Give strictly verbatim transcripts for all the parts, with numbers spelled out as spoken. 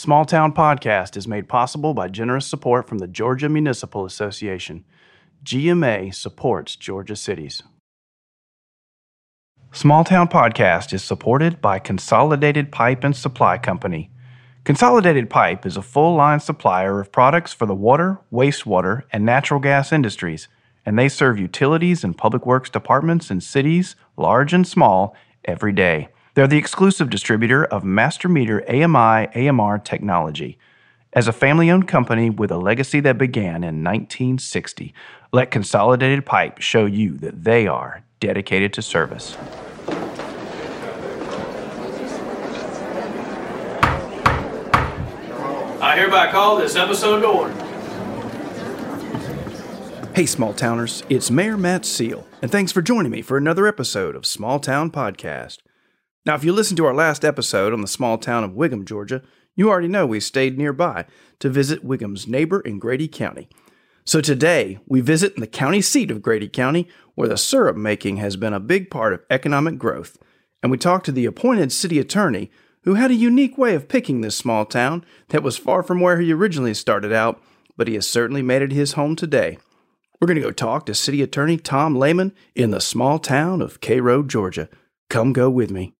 Small Town Podcast is made possible by generous support from the Georgia Municipal Association. G M A supports Georgia cities. Small Town Podcast is supported by Consolidated Pipe and Supply Company. Consolidated Pipe is a full-line supplier of products for the water, wastewater, and natural gas industries, and they serve utilities and public works departments in cities, large and small, every day. They're the exclusive distributor of Master Meter A M I A M R technology. As a family-owned company with a legacy that began in nineteen sixty, let Consolidated Pipe show you that they are dedicated to service. I hereby call this episode to order. Hey, Small Towners, it's Mayor Matt Seal, and thanks for joining me for another episode of Small Town Podcast. Now, if you listened to our last episode on the small town of Whigham, Georgia, you already know we stayed nearby to visit Whigham's neighbor in Grady County. So today, we visit in the county seat of Grady County, where the syrup making has been a big part of economic growth, and we talk to the appointed city attorney who had a unique way of picking this small town that was far from where he originally started out, but he has certainly made it his home today. We're going to go talk to City Attorney Tom Lehman in the small town of Cairo, Georgia. Come go with me.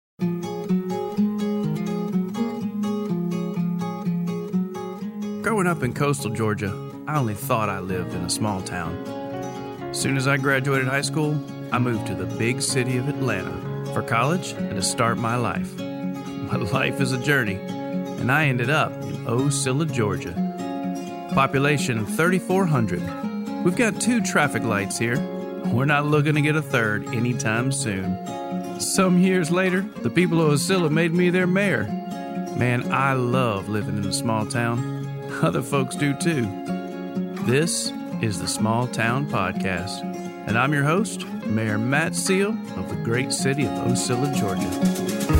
Growing up in coastal Georgia, I only thought I lived in a small town. As soon as I graduated high school, I moved to the big city of Atlanta for college and to start my life. My life is a journey, and I ended up in Ocilla, Georgia. Population thirty-four hundred. We've got two traffic lights here. We're not looking to get a third anytime soon. Some years later, the people of Ocilla made me their mayor. Man, I love living in a small town. Other folks do too. This is the Small Town Podcast, and I'm your host, Mayor Matt Seal of the great city of Ocilla, Georgia.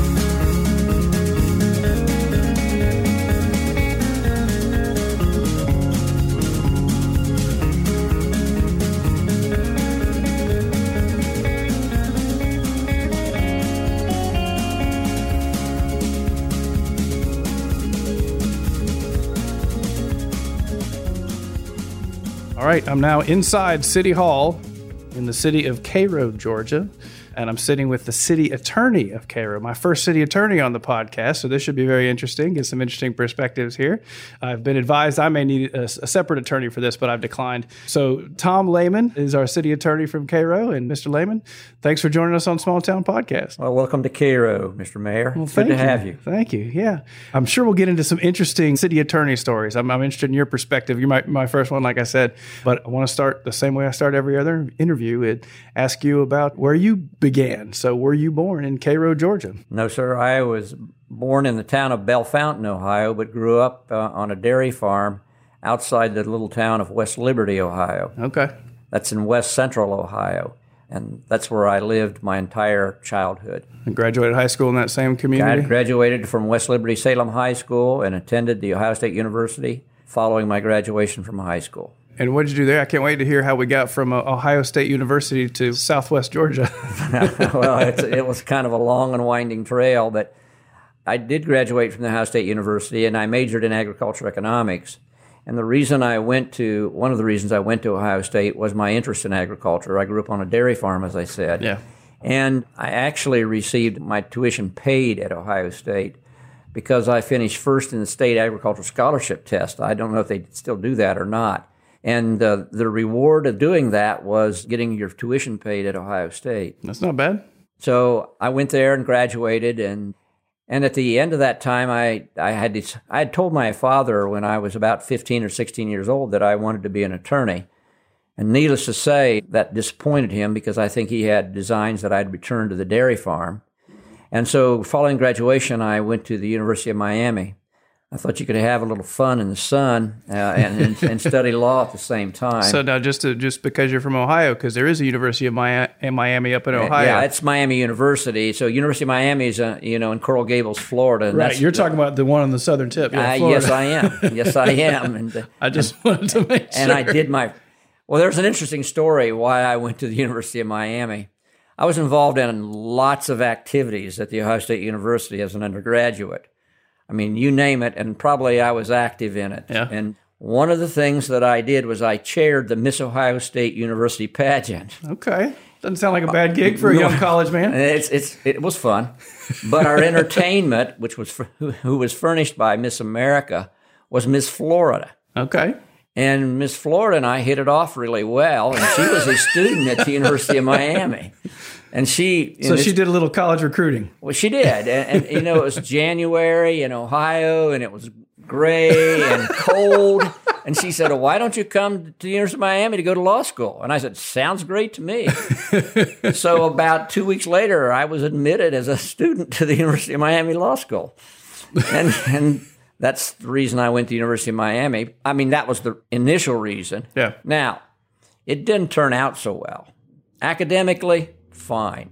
All right, I'm now inside City Hall in the city of Cairo, Georgia, and I'm sitting with the city attorney of Cairo, my first city attorney on the podcast, so this should be very interesting, get some interesting perspectives here. I've been advised I may need a, a separate attorney for this, but I've declined. So Tom Lehman is our city attorney from Cairo, and Mister Lehman, thanks for joining us on Small Town Podcast. Well, welcome to Cairo, Mister Mayor. Well, Good to you. have you. Thank you, yeah. I'm sure we'll get into some interesting city attorney stories. I'm, I'm interested in your perspective. You're my, my first one, like I said, but I want to start the same way I start every other interview and ask you about where you began. So were you born in Cairo, Georgia? No, sir. I was born in the town of Bellefontaine, Ohio, but grew up uh, on a dairy farm outside the little town of West Liberty, Ohio. Okay. That's in west central Ohio, and that's where I lived my entire childhood. And graduated high school in that same community? I graduated from West Liberty Salem High School and attended the Ohio State University following my graduation from high school. And what did you do there? I can't wait to hear how we got from uh, Ohio State University to Southwest Georgia. Well, it's, it was kind of a long and winding trail, but I did graduate from the Ohio State University, and I majored in agricultural economics. And the reason I went to, one of the reasons I went to Ohio State was my interest in agriculture. I grew up on a dairy farm, as I said. Yeah. And I actually received my tuition paid at Ohio State because I finished first in the state agricultural scholarship test. I don't know if they still do that or not. And uh, the reward of doing that was getting your tuition paid at Ohio State. That's not bad. So I went there and graduated, and and at the end of that time, I I had this, I had told my father when I was about fifteen or sixteen years old that I wanted to be an attorney. And needless to say, that disappointed him because I think he had designs that I'd return to the dairy farm. And so following graduation, I went to the University of Miami. I thought you could have a little fun in the sun uh, and, and, and study law at the same time. So now, just to, just because you're from Ohio, because there is a University of Mi- in Miami up in Ohio. Yeah, it's Miami University. So University of Miami is, uh, you know, in Coral Gables, Florida. And right, that's you're the, talking about the one on the southern tip. Yeah, uh, yes, I am. Yes, I am. And, uh, I just and, wanted to make sure. And I did my. Well, there's an interesting story why I went to the University of Miami. I was involved in lots of activities at the Ohio State University as an undergraduate. I mean, you name it, and probably I was active in it. Yeah. And one of the things that I did was I chaired the Miss Ohio State University pageant. Okay. Doesn't sound like a bad gig for a young college man. It's, it's, it was fun. But our entertainment, which was who, who was furnished by Miss America, was Miss Florida. Okay. And Miss Florida and I hit it off really well, and she was a student at the University of Miami. And she... So she did a little college recruiting. Well, she did. And, and, you know, it was January in Ohio, and it was gray and cold. And she said, well, why don't you come to the University of Miami to go to law school? And I said, sounds great to me. So about two weeks later, I was admitted as a student to the University of Miami Law School. And, and that's the reason I went to the University of Miami. I mean, that was the initial reason. Yeah. Now, it didn't turn out so well. Academically, fine.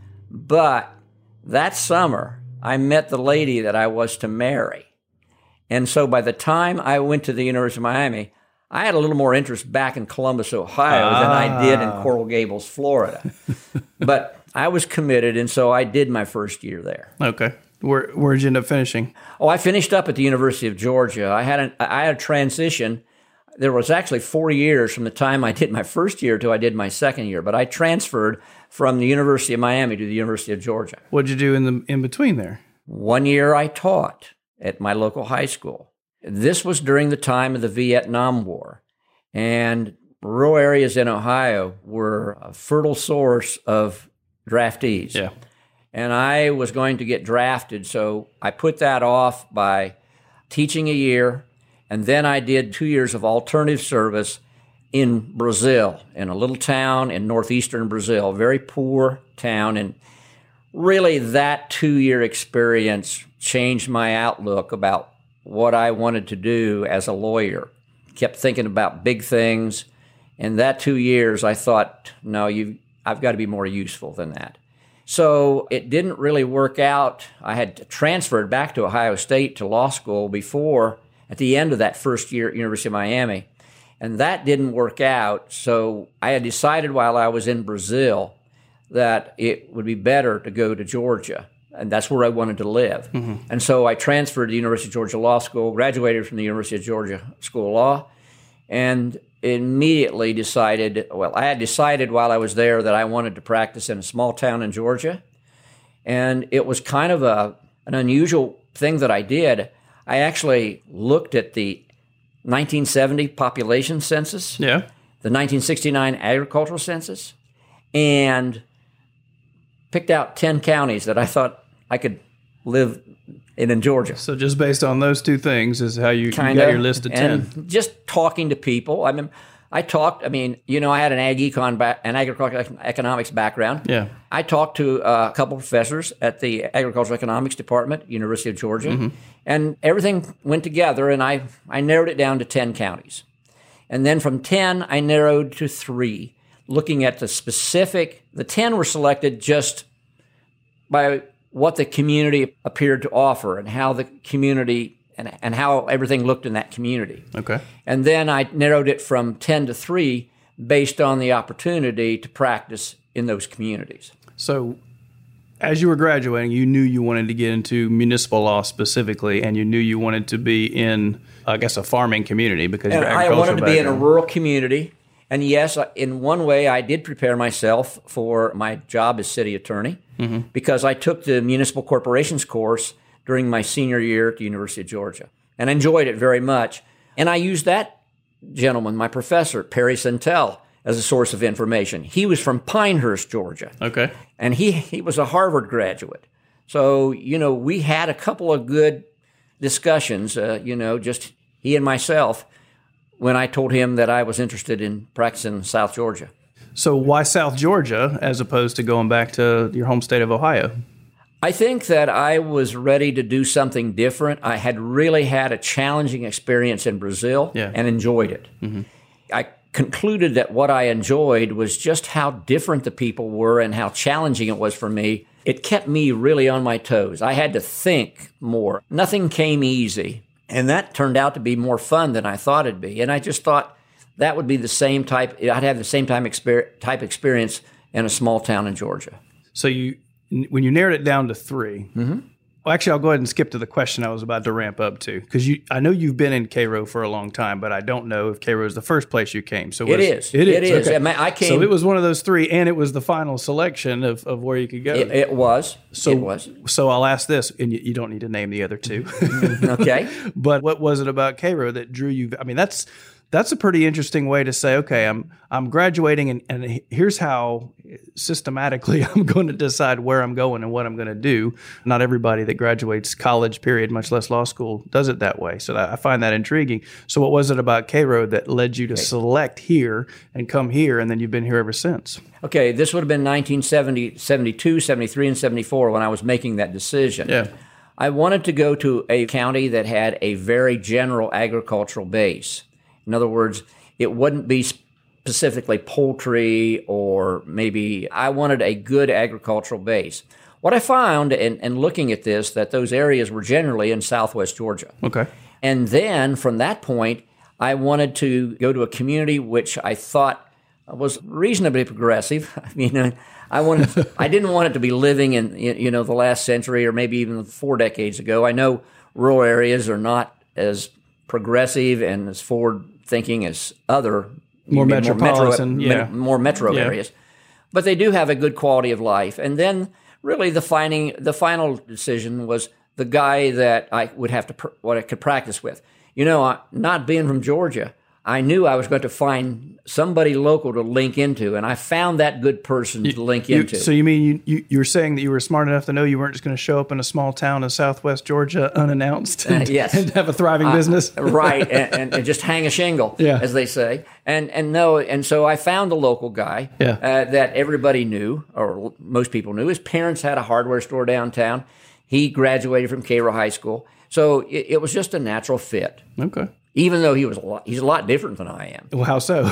But that summer, I met the lady that I was to marry. And so by the time I went to the University of Miami, I had a little more interest back in Columbus, Ohio ah. than I did in Coral Gables, Florida. But I was committed, and so I did my first year there. Okay. Where where'd you end up finishing? Oh, I finished up at the University of Georgia. I had an, I had a transition. There was actually four years from the time I did my first year to I did my second year, but I transferred from the University of Miami to the University of Georgia. What'd you do in the in between there? One year I taught at my local high school. This was during the time of the Vietnam War, and rural areas in Ohio were a fertile source of draftees. Yeah. And I was going to get drafted, so I put that off by teaching a year, and then I did two years of alternative service in Brazil, in a little town in northeastern Brazil, a very poor town, and really that two-year experience changed my outlook about what I wanted to do as a lawyer. Kept thinking about big things, and that two years I thought, no, you, I've got to be more useful than that. So it didn't really work out. I had transferred back to Ohio State to law school before, at the end of that first year at University of Miami, and that didn't work out. So I had decided while I was in Brazil that it would be better to go to Georgia, and that's where I wanted to live. Mm-hmm. And so I transferred to the University of Georgia Law School, graduated from the University of Georgia School of Law, and immediately decided, well, I had decided while I was there that I wanted to practice in a small town in Georgia. And it was kind of a an unusual thing that I did. I actually looked at the nineteen seventy population census, yeah, the nineteen sixty-nine agricultural census, and picked out ten counties that I thought I could live in in Georgia. So just based on those two things is how you, you got your list of ten. And just talking to people. I mean, I talked, I mean, you know, I had an ag econ, back, an agricultural economics background. Yeah. I talked to a couple of professors at the agricultural economics department, University of Georgia, mm-hmm. and everything went together, and I, I narrowed it down to ten counties. And then from ten, I narrowed to three, looking at the specific, the ten were selected just by what the community appeared to offer and how the community and, and how everything looked in that community. Okay. And then I narrowed it from ten to three based on the opportunity to practice in those communities. So as you were graduating, you knew you wanted to get into municipal law specifically, and you knew you wanted to be in, I guess, a farming community because and your I agricultural wanted to be in a background. rural community. And yes, in one way, I did prepare myself for my job as city attorney mm-hmm. because I took the municipal corporations course during my senior year at the University of Georgia and enjoyed it very much. And I used that gentleman, my professor, Perry Centel, as a source of information. He was from Pinehurst, Georgia. Okay. And he, he was a Harvard graduate. So, you know, we had a couple of good discussions, uh, you know, just he and myself, when I told him that I was interested in practicing in South Georgia. So why South Georgia as opposed to going back to your home state of Ohio? I think that I was ready to do something different. I had really had a challenging experience in Brazil yeah. and enjoyed it. Mm-hmm. I concluded that what I enjoyed was just how different the people were and how challenging it was for me. It kept me really on my toes. I had to think more. Nothing came easy. And that turned out to be more fun than I thought it'd be. And I just thought that would be the same type, I'd have the same time exper- type experience in a small town in Georgia. So you, when you narrowed it down to three, mm-hmm. Well, actually, I'll go ahead and skip to the question I was about to ramp up to, because you, I know you've been in Cairo for a long time, but I don't know if Cairo is the first place you came. So it was, is. It is. It is. Okay. I, mean, I came. So it was one of those three, and it was the final selection of, of where you could go. It, it was. So, it was. So I'll ask this, and you, you don't need to name the other two. Okay. But what was it about Cairo that drew you? I mean, that's that's a pretty interesting way to say, okay, I'm I'm graduating, and, and here's how systematically I'm going to decide where I'm going and what I'm going to do. Not everybody that graduates college, period, much less law school, does it that way. So that, I find that intriguing. So what was it about Cairo that led you to select here and come here, and then you've been here ever since? Okay, this would have been nineteen seventy, seventy-two, seventy-three, and seventy-four when I was making that decision. Yeah. I wanted to go to a county that had a very general agricultural base. In other words, it wouldn't be specifically poultry, or maybe I wanted a good agricultural base. What I found in, in looking at this, that those areas were generally in southwest Georgia. Okay. And then from that point, I wanted to go to a community which I thought was reasonably progressive. I mean, I wanted, I didn't want it to be living in, you know, the last century or maybe even four decades ago. I know rural areas are not as progressive and as forward-thinking as other more metropolitan, more metro, yeah. more metro yeah. areas, but they do have a good quality of life. And then, really, the finding, the final decision was the guy that I would have to, pr- what I could practice with. You know, not being from Georgia, I knew I was going to find somebody local to link into, and I found that good person you, to link you, into. So you mean you, you, you were saying that you were smart enough to know you weren't just going to show up in a small town in southwest Georgia unannounced and, uh, yes. and have a thriving uh, business? Right, and, and, and just hang a shingle, yeah. as they say. And and no, and so I found a local guy yeah. uh, that everybody knew, or most people knew. His parents had a hardware store downtown. He graduated from Cairo High School. So it, it was just a natural fit. Okay. Even though he was a lot, he's a lot different than I am. Well, how so?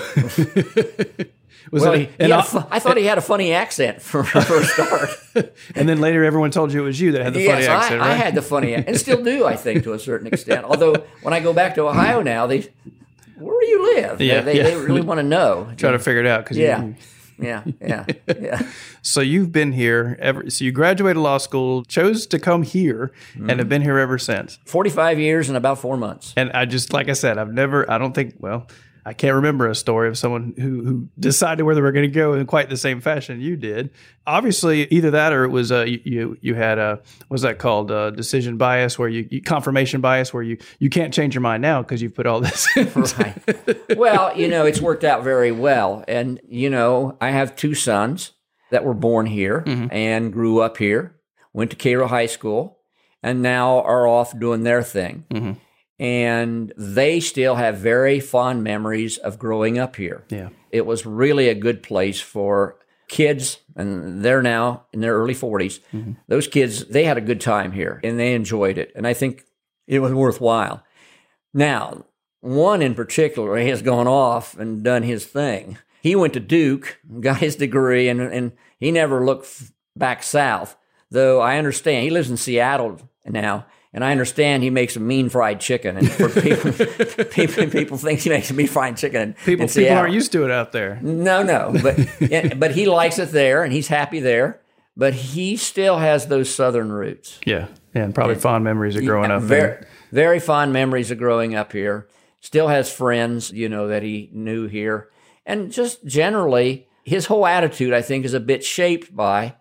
Was well, it he, he had a fu- I thought he had a funny accent for, for a start. And then later everyone told you it was you that had the yes, funny accent, I, right? I had the funny accent, and still do, I think, to a certain extent. Although when I go back to Ohio now, they, where do you live? Yeah, they, they, yeah. they really want to know. Try to figure it out. Cause Yeah. you, Yeah, yeah, yeah. So you've been here ever. So you graduated law school, chose to come here, mm-hmm. and have been here ever since. Forty-five years and about four months. And I just, like I said, I've never. I don't think. Well, I can't remember a story of someone who who decided where they were going to go in quite the same fashion you did. Obviously, either that or it was uh, you you had a what's that called uh, decision bias, where you, you confirmation bias, where you you can't change your mind now because you've put all this in. Right. Well, you know, it's worked out very well, and you know, I have two sons that were born here mm-hmm. and grew up here, went to Cairo High School, and now are off doing their thing. Mm-hmm. And they still have very fond memories of growing up here. Yeah. It was really a good place for kids, and they're now in their early forties. Mm-hmm. Those kids, they had a good time here, and they enjoyed it. And I think it was worthwhile. Now, one in particular has gone off and done his thing. He went to Duke, got his degree, and, and he never looked f- back south, though I understand. He lives in Seattle now. And I understand he makes a mean fried chicken, and for people, people, people think he makes a mean fried chicken. In, people, in people aren't used to it out there. No, no, but but he likes it there, and he's happy there. But he still has those southern roots. Yeah, yeah, and probably and, fond memories of growing yeah, up very, there. Very fond memories of growing up here. Still has friends, you know, that he knew here, and just generally, his whole attitude, I think, is a bit shaped by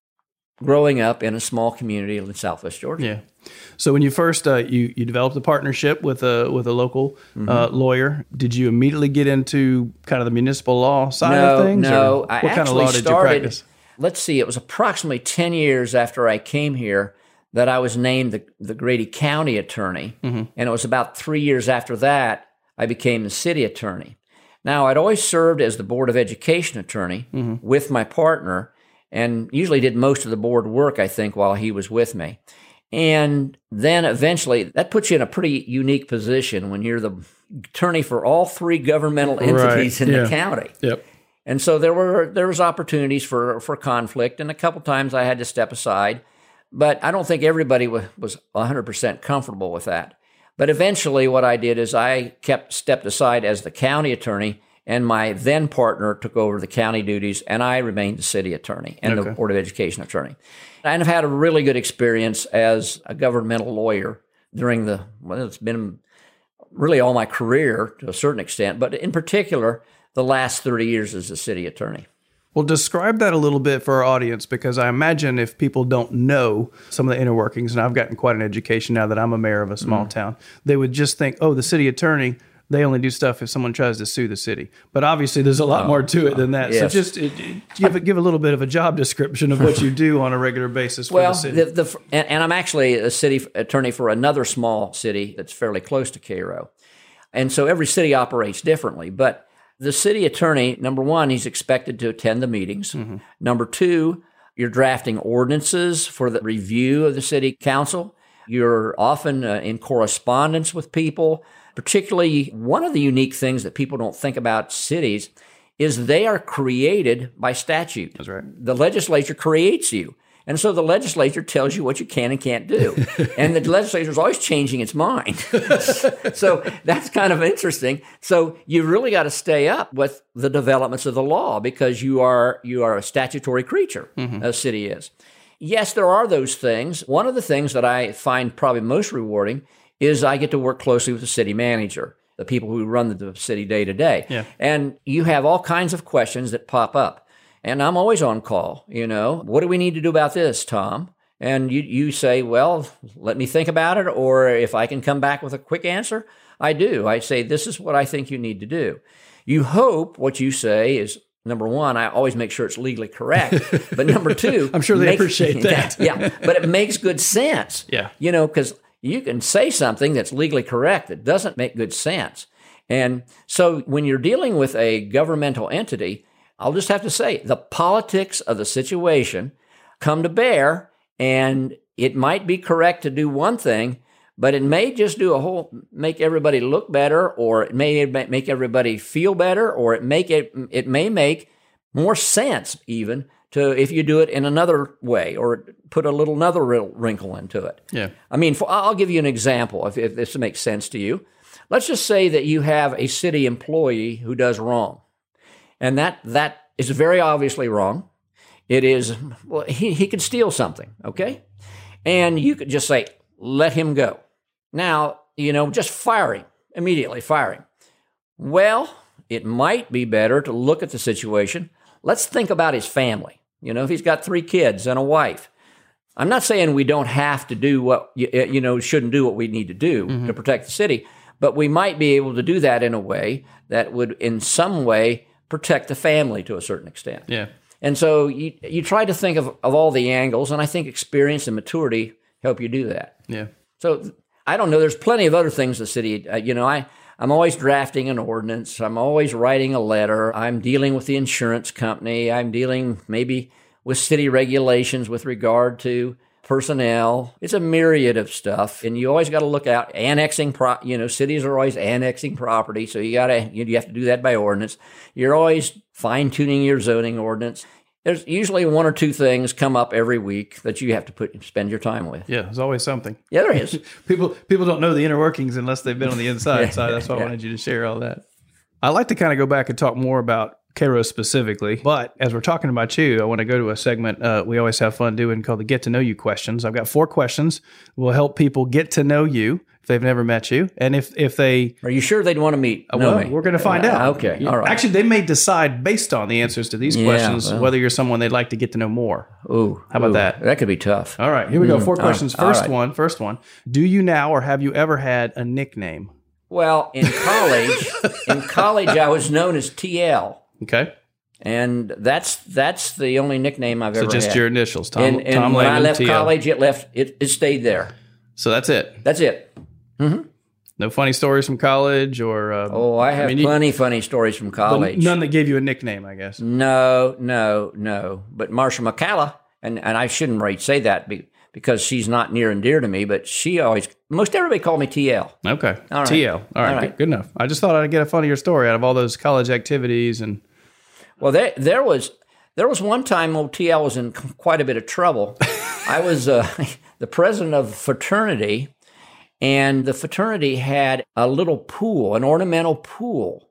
growing up in a small community in Southwest Georgia. Yeah. So when you first uh, you you developed a partnership with a with a local mm-hmm. uh, lawyer, did you immediately get into kind of the municipal law side no, of things? No, what I kind actually of law did started, you practice? Let's see, it was approximately ten years after I came here that I was named the, the Grady County Attorney, mm-hmm. and it was about three years after that I became the city attorney. Now, I'd always served as the Board of Education attorney mm-hmm. with my partner, and usually did most of the board work, I think, while he was with me. And then eventually, that puts you in a pretty unique position when you're the attorney for all three governmental entities right. in yeah. the county. Yep. And so there were there was opportunities for, for conflict, and a couple times I had to step aside. But I don't think everybody was, was one hundred percent comfortable with that. But eventually what I did is I kept stepped aside as the county attorney and my then partner took over the county duties, and I remained the city attorney and Okay. the Board of Education attorney. And I've had a really good experience as a governmental lawyer during the, well, it's been really all my career to a certain extent, but in particular, the last thirty years as a city attorney. Well, describe that a little bit for our audience, because I imagine if people don't know some of the inner workings, and I've gotten quite an education now that I'm a mayor of a small mm. town, they would just think, oh, the city attorney, they only do stuff if someone tries to sue the city. But obviously, there's a lot oh, more to it than that. Yes. So just it, it, give, a, give a little bit of a job description of what you do on a regular basis for well, the city. The, the, and, and I'm actually a city attorney for another small city that's fairly close to Cairo. And so every city operates differently. But the city attorney, number one, he's expected to attend the meetings. Mm-hmm. Number two, you're drafting ordinances for the review of the city council. You're often uh, in correspondence with people. Particularly, one of the unique things that people don't think about cities is they are created by statute. That's right. The legislature creates you. And so the legislature tells you what you can and can't do. And the legislature is always changing its mind. So that's kind of interesting. So you really got to stay up with the developments of the law because you are you are a statutory creature, mm-hmm. a city is. Yes, there are those things. One of the things that I find probably most rewarding is I get to work closely with the city manager, the people who run the city day to day. Yeah. And you have all kinds of questions that pop up. And I'm always on call, you know. What do we need to do about this, Tom? And you you say, well, let me think about it, or if I can come back with a quick answer, I do. I say, this is what I think you need to do. You hope what you say is, number one, I always make sure it's legally correct. But number two, I'm sure they make, appreciate that. yeah, but it makes good sense. Yeah. You know, because you can say something that's legally correct that doesn't make good sense. And so when you're dealing with a governmental entity, I'll just have to say, the politics of the situation come to bear, and it might be correct to do one thing, but it may just do a whole, make everybody look better, or it may make everybody feel better, or it make it, it may make more sense even to if you do it in another way, or put a little another wrinkle into it. Yeah. I mean, for, I'll give you an example if, if this makes sense to you. Let's just say that you have a city employee who does wrong. And that that is very obviously wrong. It is, well, he, he could steal something, okay? And you could just say, let him go. Now, you know, just fire him, immediately fire him. Well, it might be better to look at the situation. Let's think about his family. You know, if he's got three kids and a wife. I'm not saying we don't have to do what, you, you know, shouldn't do what we need to do mm-hmm. to protect the city, but we might be able to do that in a way that would in some way protect the family to a certain extent. Yeah. And so you you try to think of, of all the angles, and I think experience and maturity help you do that. Yeah. So I don't know. There's plenty of other things the city, uh, you know, I, I'm always drafting an ordinance. I'm always writing a letter. I'm dealing with the insurance company. I'm dealing maybe with city regulations with regard to personnel. It's a myriad of stuff, and you always got to look out. Annexing, pro, you know, cities are always annexing property, so you got to you have to do that by ordinance. You're always fine tuning your zoning ordinance. There's usually one or two things come up every week that you have to put spend your time with. Yeah, there's always something. Yeah, there is. people people don't know the inner workings unless they've been on the inside. yeah, so that's why yeah. I wanted you to share all that. I like to kind of go back and talk more about Cairo specifically, but as we're talking about you, I want to go to a segment uh, we always have fun doing called the Get to Know You questions. I've got four questions. We'll help people get to know you if they've never met you, and if if they are you sure they'd want to meet? Uh, well, me? We're going to find uh, out. Okay, all right. Actually, they may decide based on the answers to these yeah, questions well. whether you're someone they'd like to get to know more. Ooh, how about ooh, that? That could be tough. All right, here we go. Four mm, questions. All First right. one. First one. Do you now or have you ever had a nickname? Well, in college, in college, I was known as T L. Okay. And that's that's the only nickname I've so ever had. So just your initials, Tom. And, and Tom when Langdon, I left T L. college, it left. It, it stayed there. So that's it. That's it. Mm-hmm. No funny stories from college, or uh, oh, I have I mean, plenty you, funny stories from college. None that gave you a nickname, I guess. No, no, no. But Marcia McCalla, and and I shouldn't really say that because she's not near and dear to me. But she always, most everybody called me T L. Okay, all right. T L. All right, all right. Good, good enough. I just thought I'd get a funnier story out of all those college activities and. Well, there there was there was one time old T L was in quite a bit of trouble. I was uh, the president of a fraternity, and the fraternity had a little pool, an ornamental pool,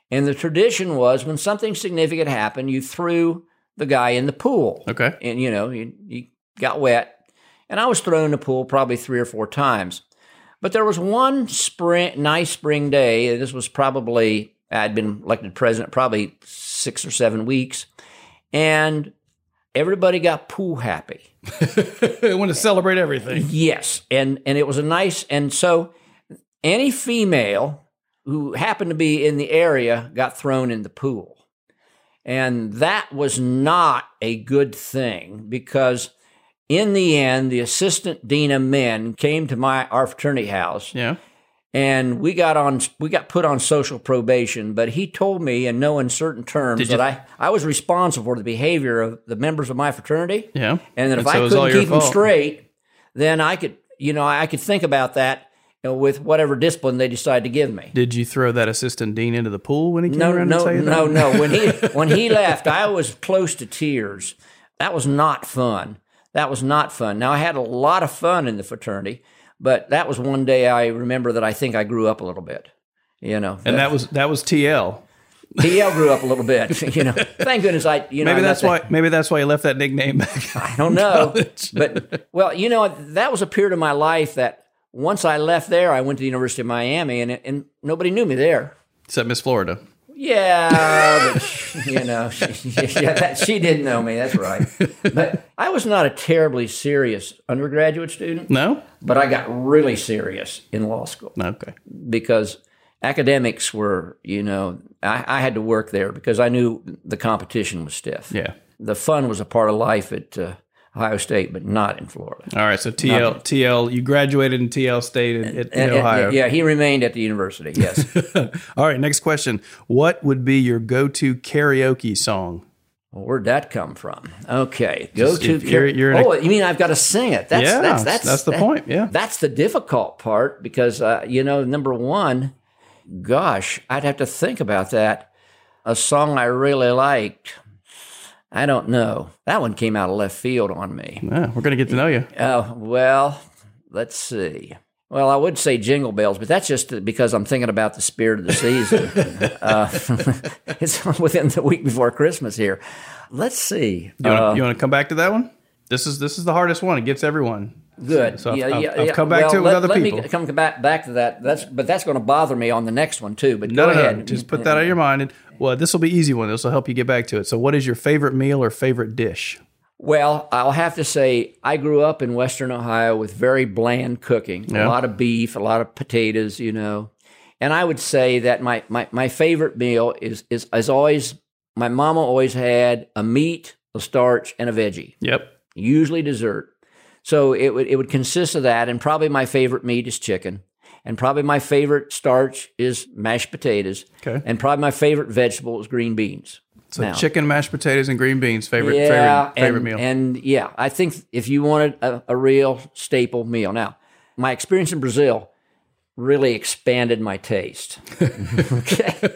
And the tradition was when something significant happened, you threw the guy in the pool. Okay. And, you know, you, you got wet. And I was thrown in the pool probably three or four times. But there was one spring, nice spring day. This was probably, I'd been elected president probably six or seven weeks. And everybody got pool happy. They want to celebrate everything. Yes. And, and it was a nice, and so any female who happened to be in the area got thrown in the pool. And that was not a good thing because in the end, the assistant dean of men came to my our fraternity house. Yeah. And we got on we got put on social probation, but he told me in no uncertain terms Did you- that I, I was responsible for the behavior of the members of my fraternity. Yeah. And that if And so I it was all couldn't your keep them fault. straight, then I could, you know, I could think about that, you know, with whatever discipline they decide to give me. Did you throw that assistant dean into the pool when he came No, around no, to tell you that? no, no. When he when he left, I was close to tears. That was not fun. That was not fun. Now I had a lot of fun in the fraternity, but that was one day I remember that I think I grew up a little bit. You know, And that was that was T L. T L grew up a little bit. You know, thank goodness I. You know, Maybe I'm that's not why. Maybe that's why you left that nickname back. I don't know, but well, you know, that was a period of my life that once I left there, I went to the University of Miami, and and nobody knew me there. Except Miss Florida. Yeah, but she, you know, she, yeah, that, she didn't know me. That's right. But I was not a terribly serious undergraduate student. No. But I got really serious in law school Okay. because academics were, you know, I, I had to work there because I knew the competition was stiff. Yeah. The fun was a part of life at uh, Ohio State, but not in Florida. All right. So T L, Nothing. T L, you graduated in T L State in, in, in And- and- Ohio. yeah, he remained at the university. Yes. All right. Next question. What would be your go-to karaoke song? Well, where'd that come from? Okay, go Just to. if you're- you're in a- oh, you mean I've got to sing it? That's Yeah, that's that's that's the that- point, yeah. that's the difficult part because uh, you know, number one, gosh, I'd have to think about that. A song I really liked. I don't know. That one came out of left field on me. Yeah, we're gonna get to know you. Oh, well, let's see. Well, I would say Jingle Bells, but that's just because I'm thinking about the spirit of the season. uh, it's within the week before Christmas here. Let's see. You want, Uh, to, you want to come back to that one? This is this is the hardest one. It gets everyone. Good. So I've- yeah, I've- yeah, I've yeah. come back well, to it with let, other let people. me come back back to that. That's but that's going to bother me on the next one too. But No, go no, ahead. no. Just put that on your mind. And, well, this will be easy one. This will help you get back to it. So, what is your favorite meal or favorite dish? Well, I'll have to say I grew up in Western Ohio with very bland cooking. Yeah. A lot of beef, a lot of potatoes, you know. And I would say that my my, my favorite meal is is is always my mama always had a meat, a starch, and a veggie. Yep. Usually dessert. So it would it would consist of that, and probably my favorite meat is chicken, and probably my favorite starch is mashed potatoes, Okay. and probably my favorite vegetable is green beans. So, Now- chicken, mashed potatoes, and green beans. Favorite yeah, favorite favorite and, meal. and yeah, I think if you wanted a, a real staple meal. Now, my experience in Brazil really expanded my taste. Okay.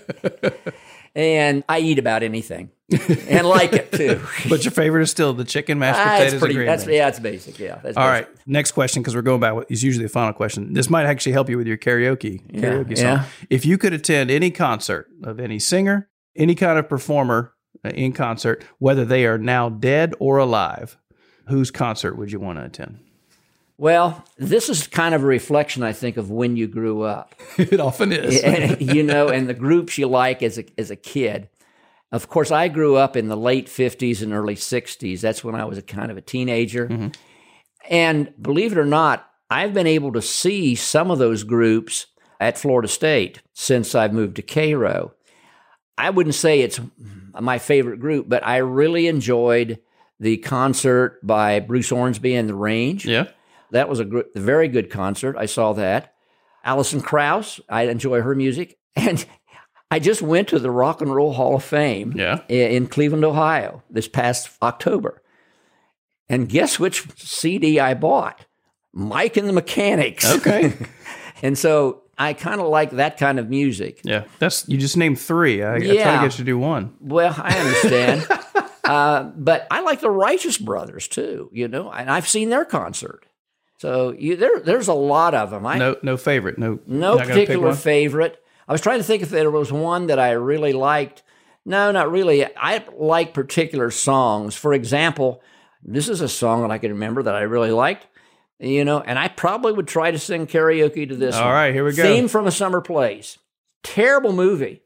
And I eat about anything and like it too. But your favorite is still the chicken, mashed Ah, potatoes, it's pretty, and green that's, beans. yeah, it's basic. Yeah. That's All basic. right. Next question, because we're going back. Is usually the final question. This might actually help you with your karaoke karaoke song. yeah. If you could attend any concert of any singer, any kind of performer uh, in concert, whether they are now dead or alive, whose concert would you want to attend? Well, this is kind of a reflection, I think, of when you grew up. It often is. You know, and the groups you like as a, as a kid. Of course, I grew up in the late fifties and early sixties. That's when I was a kind of a teenager. Mm-hmm. And believe it or not, I've been able to see some of those groups at Florida State since I've moved to Cairo. I wouldn't say it's my favorite group, but I really enjoyed the concert by Bruce Hornsby and the Range. Yeah. That was a, gr- a very good concert. I saw that. Alison Krauss, I enjoy her music. And I just went to the Rock and Roll Hall of Fame Yeah. i- in Cleveland, Ohio this past October. And guess which C D I bought? Mike and the Mechanics. Okay. And so I kind of like that kind of music. Yeah. That's you just named three. I, I try to Yeah. get you to do one. Well, I understand. uh, but I like the Righteous Brothers too, you know, and I've seen their concert. So you, there, there's a lot of them. I, No, no favorite. No, No you're not gonna pick particular one? favorite. I was trying to think if there was one that I really liked. No, not really. I like particular songs. For example, this is a song that I can remember that I really liked, you know, and I probably would try to sing karaoke to this All one. right, here we go. Theme from A Summer Place. Terrible movie.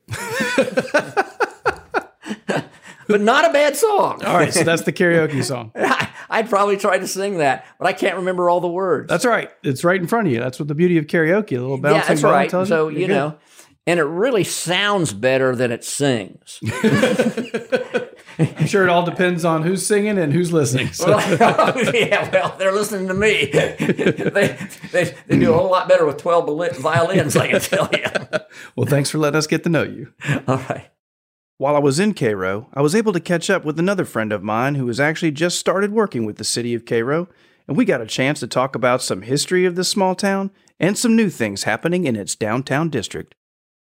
But not a bad song. All right, so that's the karaoke song. I'd probably try to sing that, but I can't remember all the words. That's right. It's right in front of you. That's what the beauty of karaoke. A little bouncing Yeah, that's ball right. tells So, You're you good. know, and it really sounds better than it sings. I'm sure it all depends on who's singing and who's listening. So. Well, yeah, well, they're listening to me. they, they they do a whole lot better with twelve violins, I can tell you. Well, thanks for letting us get to know you. All right. While I was in Cairo, I was able to catch up with another friend of mine who has actually just started working with the city of Cairo, and we got a chance to talk about some history of this small town and some new things happening in its downtown district.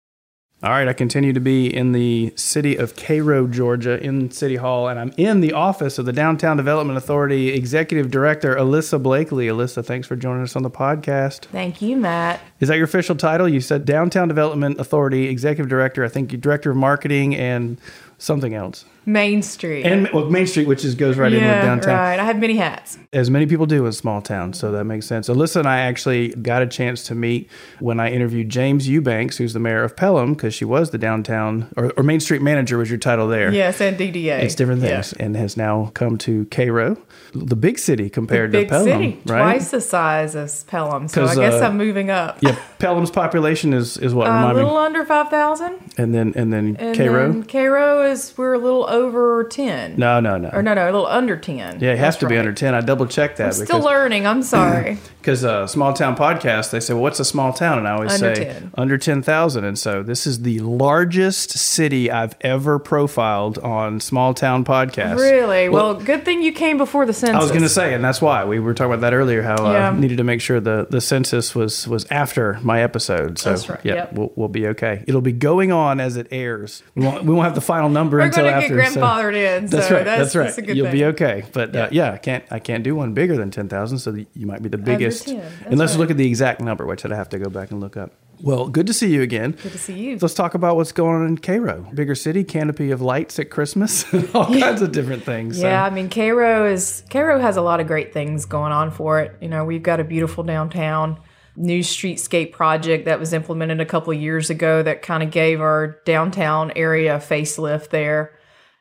All right, I continue to be in the city of Cairo, Georgia, in City Hall, and I'm in the office of the Downtown Development Authority Executive Director, Alyssa Blakely. Alyssa, thanks for joining us on the podcast. Thank you, Matt. Is that your official title? You said Downtown Development Authority Executive Director. I think you're Director of Marketing and something else. Main Street. And well, Main Street, which is goes right in with yeah, downtown. right. I have many hats. As many people do in small towns, so that makes sense. Alyssa and I actually got a chance to meet when I interviewed James Eubanks, who's the mayor of Pelham, because she was the downtown, or, or Main Street manager was your title there. Yes, and D D A. It's different things, Yeah. and has now come to Cairo, the big city compared The big to Pelham, city, right? twice the size as Pelham. So I 'Cause, guess uh, I'm moving up. Yeah, Pelham's population is, is what, A remind little me? under five thousand. And then and then And Cairo? then Cairo is, we're a little over ten. No, no, no. Or no, no, a little under ten. Yeah, it has That's to be right. under ten. I double checked that. I'm still learning. I'm sorry. Because uh, small town podcast, they say, well, what's a small town? And I always Under say ten. under ten thousand. And so this is the largest city I've ever profiled on small town podcasts. Really? Well, good thing you came before the census. I was going to say, and that's why we were talking about that earlier, how I Yeah. uh, needed to make sure the, the census was, was after my episode. So That's right, yeah, yep. we'll, we'll be okay. It'll be going on as it airs. We won't, we won't have the final number We're until going to after. get so- grandfathered in. That's so right. That's, That's right. That's a good You'll thing. be okay. But uh, yeah, I can't. I can't do one bigger than ten thousand. So the, you might be the biggest, ten, that's unless you right. look at the exact number, which I'd have to go back and look up. Well, good to see you again. Good to see you. Let's talk about what's going on in Cairo. Bigger city, canopy of lights at Christmas, all kinds of different things. So. Yeah, I mean, Cairo is Cairo has a lot of great things going on for it. You know, we've got a beautiful downtown, new streetscape project that was implemented a couple of years ago that kind of gave our downtown area a facelift there.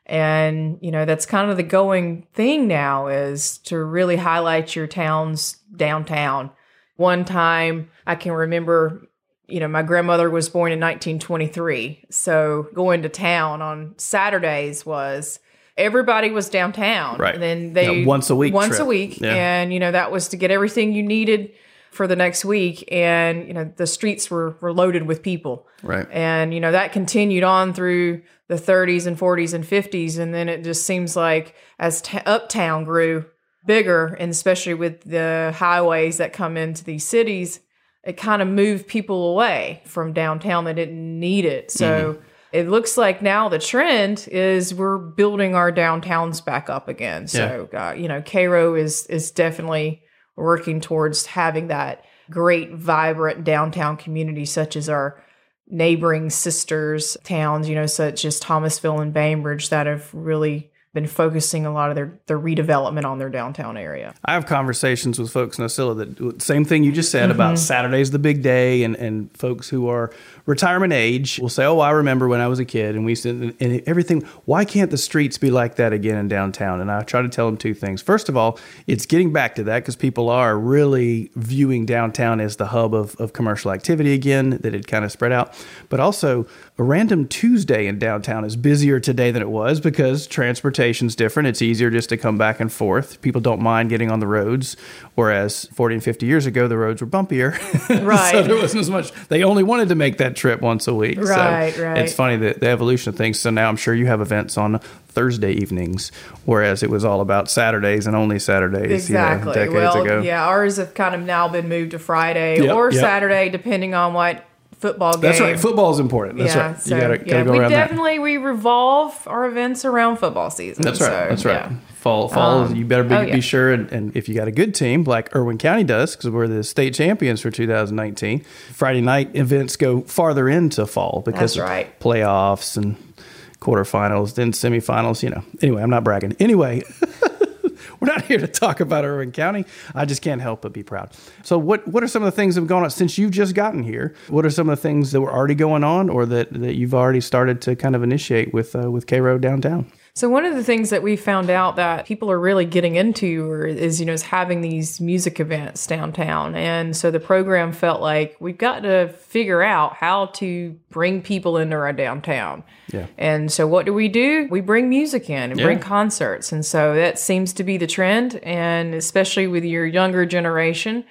And, you know, that's kind of the going thing now is to really highlight your town's downtown. One time I can remember, you know, my grandmother was born in nineteen twenty-three. So going to town on Saturdays was everybody was downtown. Right. And then they Yeah, once a week Once trip. a week. Yeah. And, you know, that was to get everything you needed for the next week. And, you know, the streets were, were loaded with people. Right. And, you know, that continued on through the thirties and forties and fifties. And then it just seems like as t- uptown grew bigger, and especially with the highways that come into these cities, it kind of moved people away from downtown that didn't need it. So it looks like now the trend is we're building our downtowns back up again. So, uh, you know, Cairo is is definitely working towards having that great, vibrant downtown community, such as our neighboring sisters towns, you know, such as Thomasville and Bainbridge, that have really been focusing a lot of their, their redevelopment on their downtown area. I have conversations with folks in Ocilla that same thing you just said Mm-hmm. about Saturday's the big day, and, and folks who are retirement age will say, oh, I remember when I was a kid and we used to, and everything. Why can't the streets be like that again in downtown? And I try to tell them two things. First of all, it's getting back to that because people are really viewing downtown as the hub of, of commercial activity again, that it kind of spread out. But also, a random Tuesday in downtown is busier today than it was because transportation's different. It's easier just to come back and forth. People don't mind getting on the roads, whereas forty and fifty years ago, the roads were bumpier. Right. So there wasn't as much. They only wanted to make that trip once a week. Right, so right. It's funny, the, the evolution of things. So now I'm sure you have events on Thursday evenings, whereas it was all about Saturdays and only Saturdays, Exactly. you know, decades well, ago. yeah, ours have kind of now been moved to Friday Yep, or yep. Saturday, depending on what football game. That's right. Football is important. That's yeah, right. So, you gotta, gotta yeah, go we around definitely we revolve our events around football season. that. That's right. So, That's right. yeah. Fall, fall. Um, you better be, oh, yeah. be sure, and, and if you got a good team like Irwin County does, because we're the state champions for two thousand nineteen. Friday night events go farther into fall because That's right. of playoffs and quarterfinals, then semifinals. You know. Anyway, I'm not bragging. Anyway. We're not here to talk about Irwin County. I just can't help but be proud. So what, what are some of the things that have gone on since you've just gotten here? What are some of the things that were already going on or that, that you've already started to kind of initiate with uh, with K-Row downtown? So one of the things that we found out that people are really getting into or is, you know, is having these music events downtown. And so the program felt like we've got to figure out how to bring people into our downtown. Yeah. And so what do we do? We bring music in and Yeah. bring concerts. And so that seems to be the trend, and especially with your younger generation.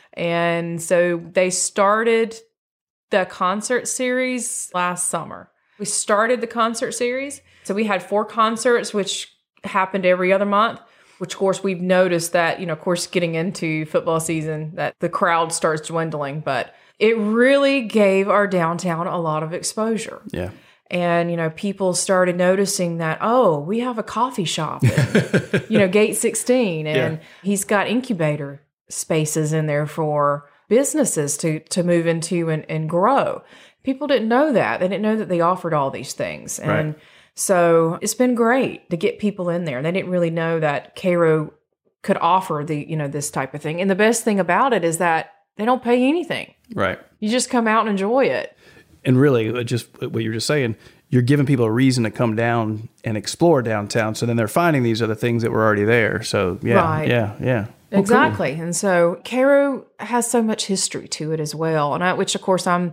And so they started the concert series last summer. We started the concert series. So we had four concerts, which happened every other month, which of course we've noticed that, you know, of course, getting into football season, that the crowd starts dwindling, but it really gave our downtown a lot of exposure. Yeah. And, you know, people started noticing that, oh, we have a coffee shop, in, you know, Gate sixteen, and Yeah. he's got incubator spaces in there for businesses to to move into and, and grow. People didn't know that. They didn't know that they offered all these things. And Right. so it's been great to get people in there. They didn't really know that K-Row could offer the, you know, this type of thing. And the best thing about it is that they don't pay anything. Right. You just come out and enjoy it. And really, just what you're just saying, you're giving people a reason to come down and explore downtown. So then they're finding these other things that were already there. So yeah, Right. yeah, yeah. Well, Exactly. And so K-Row has so much history to it as well. And I, which of course I'm,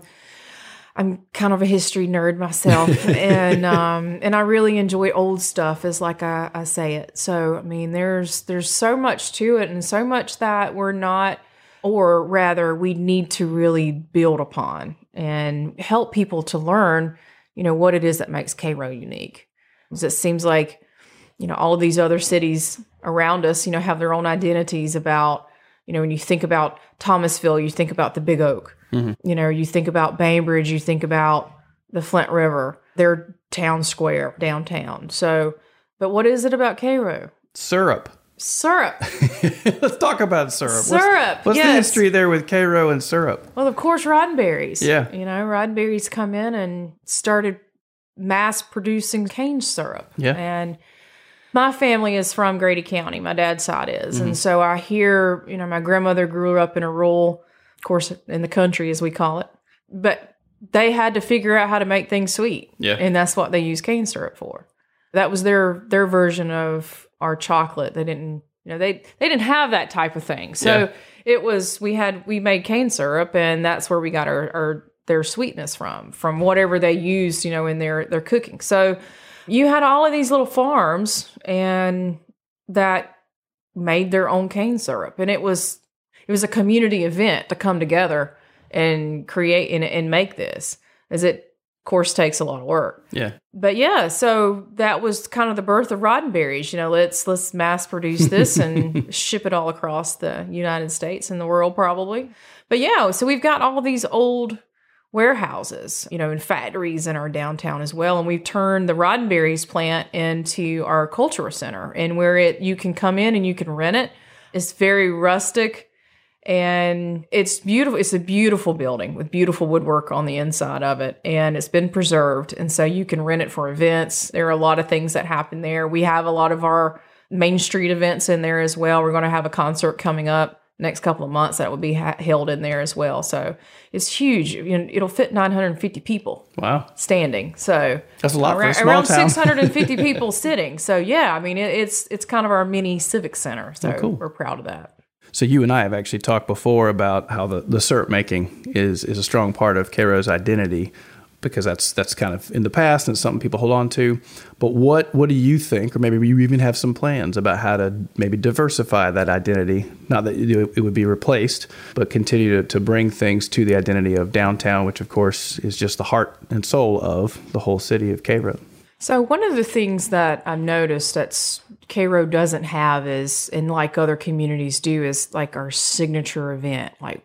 I'm kind of a history nerd myself, and um, and I really enjoy old stuff, as like I, I say it. So I mean, there's there's so much to it, and so much that we're not, or rather, we need to really build upon and help people to learn, you know, what it is that makes K-Row unique. Because it seems like, you know, all of these other cities around us, you know, have their own identities about, you know, when you think about Thomasville, you think about the Big Oak. Mm-hmm. You know, you think about Bainbridge, you think about the Flint River, their town square downtown. So, but what is it about K-Row? Syrup. Syrup. Let's talk about syrup. Syrup, What's, what's yes. the history there with K-Row and syrup? Well, of course, Roddenberry's. Yeah. You know, Roddenberry's come in and started mass producing cane syrup. Yeah. And my family is from Grady County. My dad's side is. Mm-hmm. And so I hear, you know, my grandmother grew up in a rural, of course, in the country, as we call it. But they had to figure out how to make things sweet. Yeah. And that's what they use cane syrup for. That was their their version of our chocolate. They didn't, you know, they they didn't have that type of thing. So Yeah. it was, we had, we made cane syrup, and that's where we got our, our their sweetness from, from whatever they used, you know, in their, their cooking. So you had all of these little farms and that made their own cane syrup. And it was, it was a community event to come together and create and, and make this, as it, of course, takes a lot of work. Yeah. But yeah, so that was kind of the birth of Roddenberry's. You know, let's let's mass produce this and ship it all across the United States and the world, probably. But yeah, so we've got all these old warehouses, you know, and factories in our downtown as well. And we've turned the Roddenberry's plant into our cultural center, and where it you can come in and you can rent it. It's very rustic. And it's beautiful. It's a beautiful building with beautiful woodwork on the inside of it. And it's been preserved. And so you can rent it for events. There are a lot of things that happen there. We have a lot of our Main Street events in there as well. We're going to have a concert coming up next couple of months that will be ha- held in there as well. So it's huge. You know, it'll fit nine hundred fifty people. Wow. Standing. So that's a lot around, for a small around town. six hundred fifty people sitting. So yeah, I mean, it, it's, it's kind of our mini civic center. So Oh, cool. We're proud of that. So you and I have actually talked before about how the, the syrup making is is a strong part of K-Row's identity, because that's that's kind of in the past and it's something people hold on to. But what what do you think, or maybe you even have some plans about how to maybe diversify that identity? Not that it would be replaced, but continue to, to bring things to the identity of downtown, which of course is just the heart and soul of the whole city of K-Row. So one of the things that I've noticed that's K-Row doesn't have is, and like other communities do, is like our signature event, like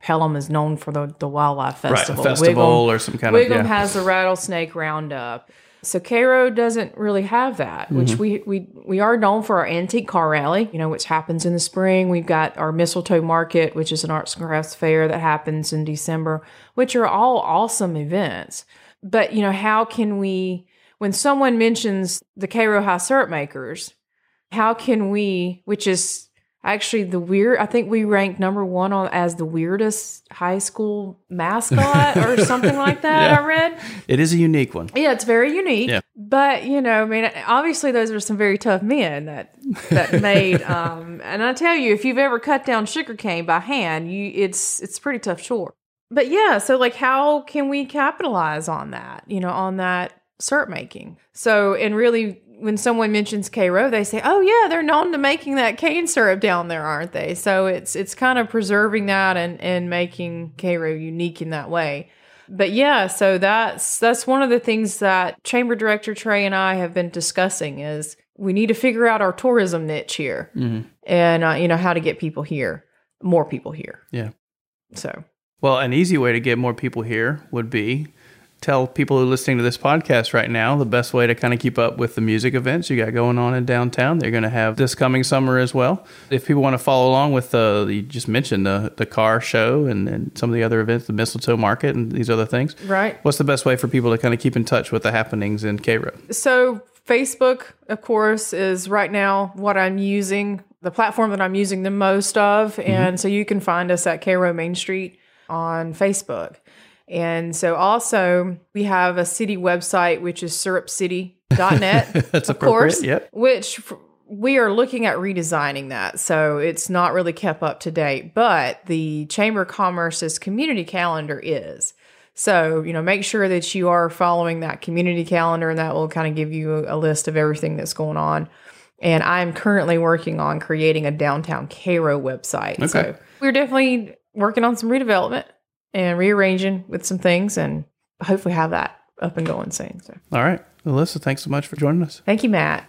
Pelham is known for the, the wildlife festival. Right, a festival Wiggum, or some kind of, Wiggum yeah. has the rattlesnake roundup. So Cairo doesn't really have that, which Mm-hmm. we, we we are known for our antique car rally, you know, which happens in the spring. We've got our mistletoe market, which is an arts and crafts fair that happens in December, which are all awesome events. But, you know, how can we, when someone mentions the Cairo High Syrup Makers, how can we, which is actually the weird, I think we ranked number one on as the weirdest high school mascot or something like that, Yeah. I read. It is a unique one. Yeah, it's very unique. Yeah. But, you know, I mean, obviously those are some very tough men that that made um and I tell you, if you've ever cut down sugarcane by hand, you it's it's a pretty tough chore. But yeah, so like how can we capitalize on that, you know, on that syrup making? So, and really when someone mentions Cairo, they say, "Oh yeah, they're known to making that cane syrup down there, aren't they?" So it's it's kind of preserving that and and making Cairo unique in that way. But yeah, so that's that's one of the things that Chamber Director Trey and I have been discussing is we need to figure out our tourism niche here, Mm-hmm. and uh, you know how to get people here, more people here. Yeah. So Well, an easy way to get more people here would be tell people who are listening to this podcast right now the best way to kind of keep up with the music events you got going on in downtown. They're going to have this coming summer as well. If people want to follow along with the, you just mentioned the the car show and, and some of the other events, the mistletoe market and these other things. right. What's the best way for people to kind of keep in touch with the happenings in Cairo? So Facebook, of course, is right now what I'm using, the platform that I'm using the most of. And so you can find us at Cairo Main Street on Facebook. And so also we have a city website, which is syrup city dot net, That's of appropriate, course, yep. which f- we are looking at redesigning that. So it's not really kept up to date, but the Chamber of Commerce's community calendar is. So, you know, make sure that you are following that community calendar, and that will kind of give you a, a list of everything that's going on. And I'm currently working on creating a downtown Cairo website. Okay. So we're definitely working on some redevelopment and rearranging with some things, and hopefully have that up and going soon. So All right. Alyssa, thanks so much for joining us. thank you, Matt.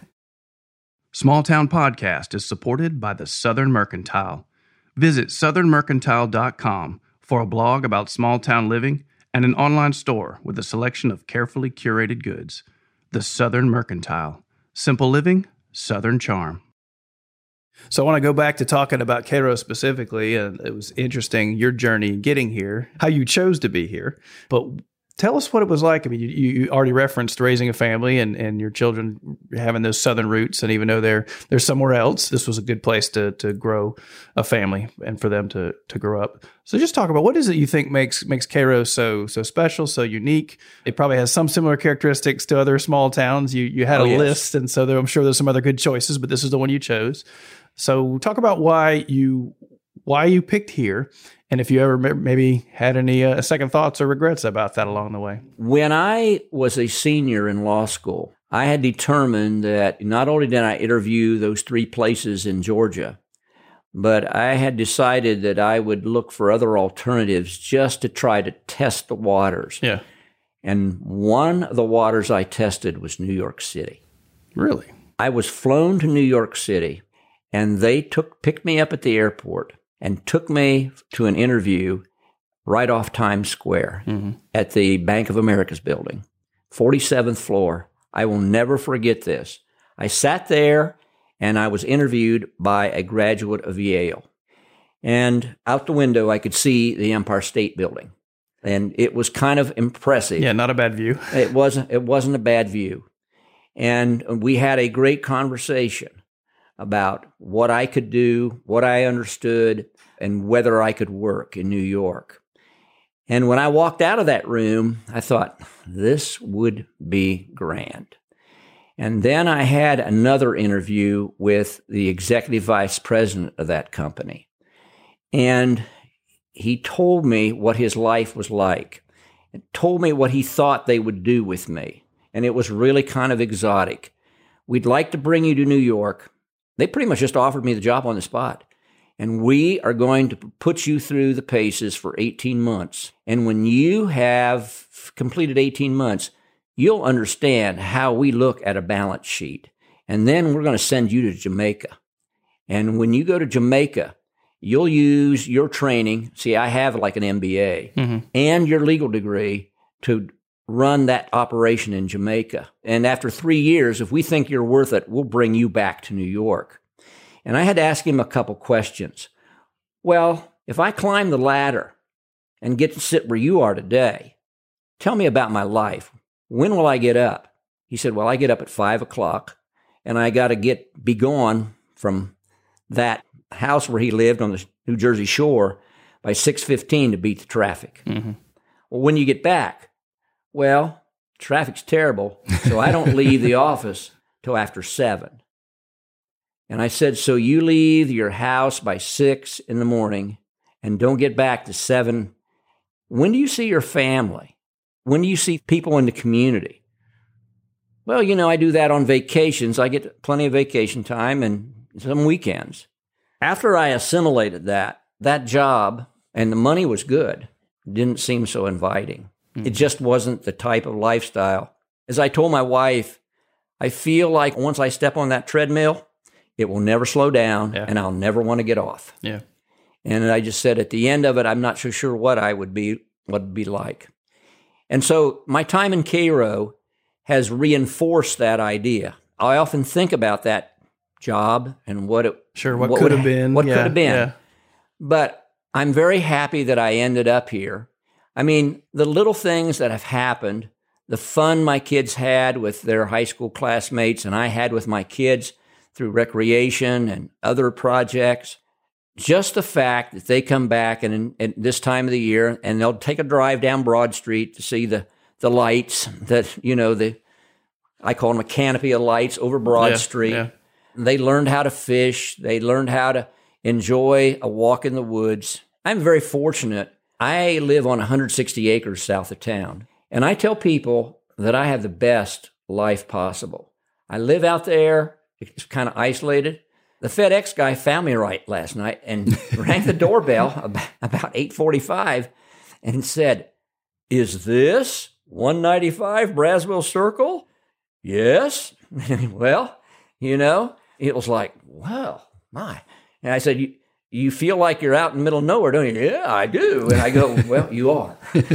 Small Town Podcast is supported by the Southern Mercantile. Visit southern mercantile dot com for a blog about small town living and an online store with a selection of carefully curated goods. The Southern Mercantile. Simple living, Southern charm. So I want to go back to talking about Cairo specifically. And it was interesting, your journey getting here, how you chose to be here. But tell us what it was like. I mean, you, you already referenced raising a family and, and your children having those Southern roots. And even though they're they're somewhere else, this was a good place to to grow a family and for them to to grow up. So just talk about what is it you think makes makes Cairo so so special, so unique. It probably has some similar characteristics to other small towns. You you had Oh, a yes. list, and so there, I'm sure there's some other good choices, but this is the one you chose. So talk about why you why you picked here. And if you ever maybe had any uh, second thoughts or regrets about that along the way. When I was a senior in law school, I had determined that not only did I interview those three places in Georgia, but I had decided that I would look for other alternatives just to try to test the waters. Yeah. And one of the waters I tested was New York City. Really? I was flown to New York City, and they took picked me up at the airport and took me to an interview right off Times Square Mm-hmm. at the Bank of America's building, forty-seventh floor. I will never forget this. I sat there and I was interviewed by a graduate of Yale. And out the window, I could see the Empire State Building. And it was kind of impressive. Yeah, not a bad view. It wasn't, it wasn't a bad view. And we had a great conversation about what I could do, what I understood, and whether I could work in New York. And when I walked out of that room, I thought, this would be grand. And then I had another interview with the executive vice president of that company. And he told me what his life was like, and told me what he thought they would do with me. And it was really kind of exotic. We'd like to bring you to New York. They pretty much just offered me the job on the spot. And we are going to put you through the paces for eighteen months. And when you have completed eighteen months, you'll understand how we look at a balance sheet. And then we're going to send you to Jamaica. And when you go to Jamaica, you'll use your training. See, I have like an M B A mm-hmm. and your legal degree to run that operation in Jamaica. And after three years, if we think you're worth it, we'll bring you back to New York. And I had to ask him a couple questions. Well, if I climb the ladder and get to sit where you are today, tell me about my life. When will I get up? He said, well, I get up at five o'clock and I got to get be gone from that house where he lived on the New Jersey shore by six fifteen to beat the traffic. Mm-hmm. Well, when you get back, well, traffic's terrible, so I don't leave the office till after seven. And I said, so you leave your house by six in the morning and don't get back to seven. When do you see your family? When do you see people in the community? Well, you know, I do that on vacations. I get plenty of vacation time and some weekends. After I assimilated that, that job, and the money was good, didn't seem so inviting. Mm-hmm. It just wasn't the type of lifestyle. As I told my wife, I feel like once I step on that treadmill, it will never slow down, yeah. and I'll never want to get off. Yeah. And I just said at the end of it, I'm not so sure what I would be, what it'd be like. And so my time in Cairo has reinforced that idea. I often think about that job and what it sure what, what could have been, what yeah, could have been. Yeah. But I'm very happy that I ended up here. I mean, the little things that have happened, the fun my kids had with their high school classmates and I had with my kids through recreation and other projects, just the fact that they come back and at this time of the year and they'll take a drive down Broad Street to see the, the lights that, you know, the I call them a canopy of lights over Broad yeah, Street. Yeah. They learned how to fish. They learned how to enjoy a walk in the woods. I'm very fortunate. I live on one hundred sixty acres south of town. And I tell people that I have the best life possible. I live out there. It's kind of isolated. The FedEx guy found me right last night and rang the doorbell about eight forty-five and said, is this one ninety-five Braswell Circle? Yes. Well, you know, it was like, wow, my. And I said, you, you feel like you're out in the middle of nowhere, don't you? Yeah, I do. And I go, well, you are.